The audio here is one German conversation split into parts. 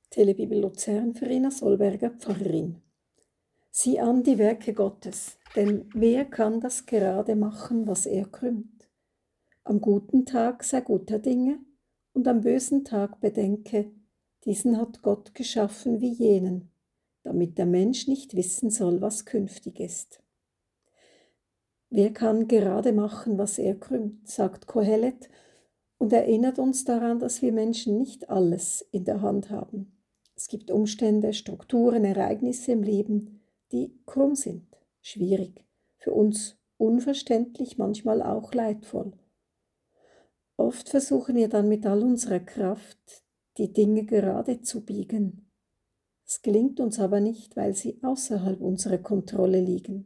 Telebibel Luzern, Verena Solberger, Pfarrerin. Sieh an die Werke Gottes, denn wer kann das gerade machen, was er krümmt? Am guten Tag sei guter Dinge, und am bösen Tag bedenke, diesen hat Gott geschaffen wie jenen, damit der Mensch nicht wissen soll, was künftig ist. Wer kann gerade machen, was er krümmt, sagt Kohelet, und erinnert uns daran, dass wir Menschen nicht alles in der Hand haben. Es gibt Umstände, Strukturen, Ereignisse im Leben, die krumm sind, schwierig, für uns unverständlich, manchmal auch leidvoll. Oft versuchen wir dann mit all unserer Kraft, die Dinge gerade zu biegen. Es gelingt uns aber nicht, weil sie außerhalb unserer Kontrolle liegen.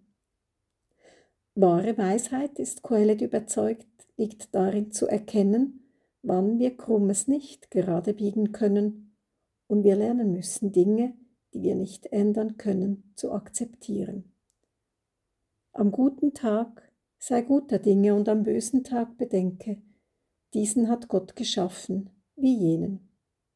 Wahre Weisheit, ist Kohelet überzeugt, liegt darin zu erkennen, wann wir Krummes nicht gerade biegen können und wir lernen müssen, Dinge, die wir nicht ändern können, zu akzeptieren. Am guten Tag sei guter Dinge und am bösen Tag bedenke, diesen hat Gott geschaffen, wie jenen.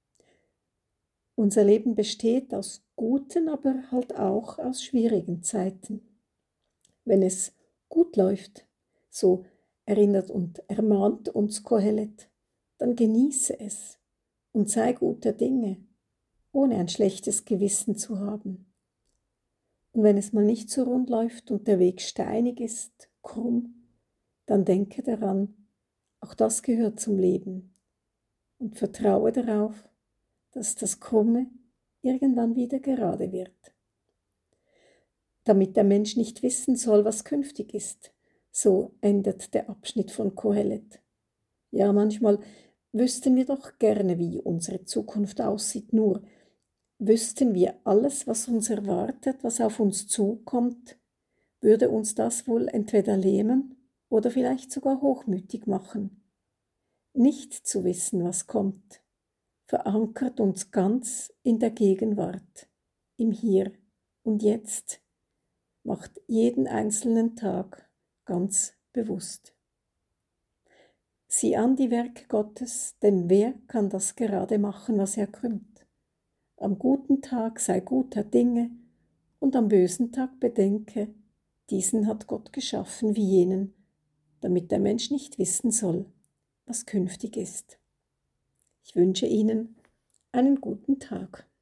Unser Leben besteht aus guten, aber halt auch aus schwierigen Zeiten. Wenn es gut läuft, so erinnert und ermahnt uns Kohelet, dann genieße es und sei guter Dinge, ohne ein schlechtes Gewissen zu haben. Und wenn es mal nicht so rund läuft und der Weg steinig ist, krumm, dann denke daran, auch das gehört zum Leben und vertraue darauf, dass das Krumme irgendwann wieder gerade wird. Damit der Mensch nicht wissen soll, was künftig ist, so endet der Abschnitt von Kohelet. Ja, manchmal wüssten wir doch gerne, wie unsere Zukunft aussieht, nur wüssten wir alles, was uns erwartet, was auf uns zukommt, würde uns das wohl entweder lähmen oder vielleicht sogar hochmütig machen. Nicht zu wissen, was kommt, verankert uns ganz in der Gegenwart, im Hier und Jetzt, macht jeden einzelnen Tag ganz bewusst. Sieh an die Werke Gottes, denn wer kann das gerade machen, was er krümmt? Am guten Tag sei guter Dinge und am bösen Tag bedenke, diesen hat Gott geschaffen wie jenen, damit der Mensch nicht wissen soll, was künftig ist. Ich wünsche Ihnen einen guten Tag.